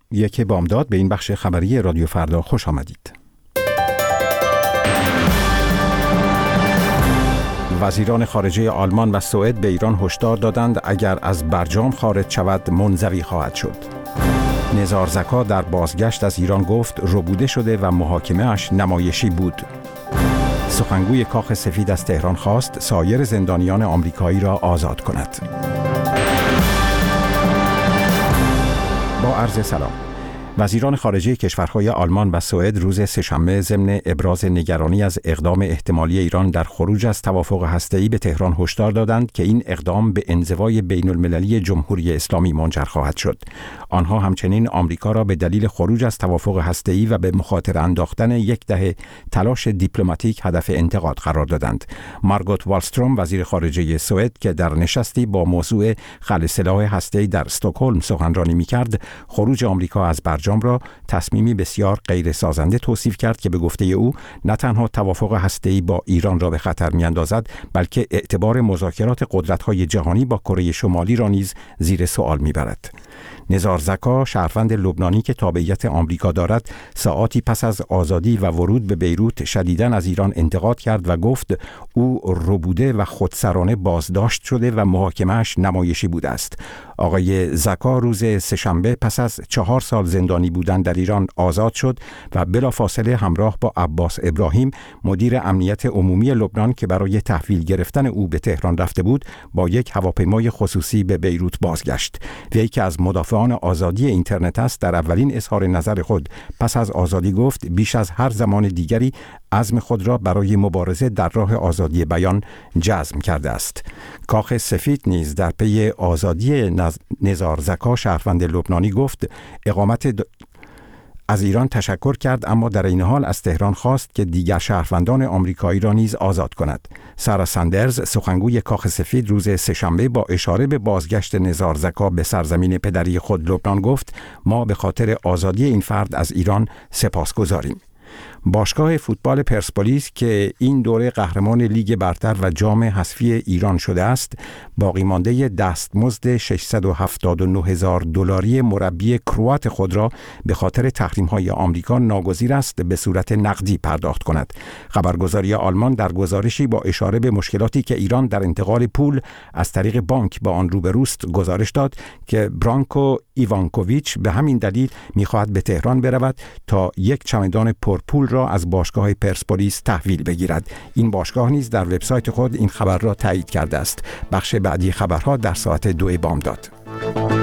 1 بامداد به این بخش خبری رادیو فردا خوش آمدید. وزیران خارجه آلمان و سوئد به ایران هشدار دادند اگر از برجام خارج شود منزوی خواهد شد. نزار زکا در بازگشت از ایران گفت ربوده شده و محاکمه اش نمایشی بود. سخنگوی کاخ سفید از تهران خواست سایر زندانیان آمریکایی را آزاد کند. با عرض سلام. وزیران خارجه کشورهای آلمان و سوئد روز سه‌شنبه ضمن ابراز نگرانی از اقدام احتمالی ایران در خروج از توافق هسته‌ای به تهران هشدار دادند که این اقدام به انزوای بین‌المللی جمهوری اسلامی منجر خواهد شد. آنها همچنین آمریکا را به دلیل خروج از توافق هسته‌ای و به مخاطره انداختن یک دهه تلاش دیپلماتیک هدف انتقاد قرار دادند. مارگوت والستروم وزیر خارجه سوئد که در نشستی با موضوع خلع سلاح هسته‌ای در استکهلم سخنرانی می‌کرد، خروج آمریکا از برجام را تصمیمی بسیار غیر سازنده توصیف کرد که به گفته او نه تنها توافق هسته‌ای با ایران را به خطر می‌اندازد، بلکه اعتبار مذاکرات قدرت‌های جهانی با کره شمالی را نیز زیر سوال می‌برد. نزار زکا شهروند لبنانی که تابعیت آمریکا دارد ساعاتی پس از آزادی و ورود به بیروت شدیداً از ایران انتقاد کرد و گفت او ربوده و خودسرانه بازداشت شده و محاکمه‌اش نمایشی بوده است. آقای زکا روز سه‌شنبه پس از 4 سال زندانی بودن در ایران آزاد شد و بلافاصله همراه با عباس ابراهیم مدیر امنیت عمومی لبنان که برای تحویل گرفتن او به تهران رفته بود با یک هواپیمای خصوصی به بیروت بازگشت. وی که از مدافعان آزادی اینترنت است در اولین اظهار نظر خود پس از آزادی گفت بیش از هر زمان دیگری عزم خود را برای مبارزه در راه آزادی بیان جزم کرده است. کاخ سفید نیز در پی آزادی نزار زکا شهروند لبنانی گفت از ایران تشکر کرد، اما در این حال از تهران خواست که دیگر شهروندان آمریکایی را نیز آزاد کند. سارا ساندرز سخنگوی کاخ سفید روز سه‌شنبه با اشاره به بازگشت نزار زکا به سرزمین پدری خود لبنان گفت ما به خاطر آزادی این فرد از ایران سپاسگزاریم. باشگاه فوتبال پرسپولیس که این دوره قهرمان لیگ برتر و جام حذفی ایران شده است، باقی مانده دستمزد $679,000 مربی کروات خود را به خاطر تحریم‌های آمریکا ناگزیر است به صورت نقدی پرداخت کند. خبرگزاری آلمان در گزارشی با اشاره به مشکلاتی که ایران در انتقال پول از طریق بانک با آن روبروست گزارش داد که برانکو ایوانکوویچ به همین دلیل می‌خواهد به تهران برود تا یک چمدان پرپول را از باشگاه پرسپولیس تحویل بگیرد. این باشگاه نیز در وبسایت خود این خبر را تایید کرده است. بخش بعدی خبرها در ساعت 2 بامداد.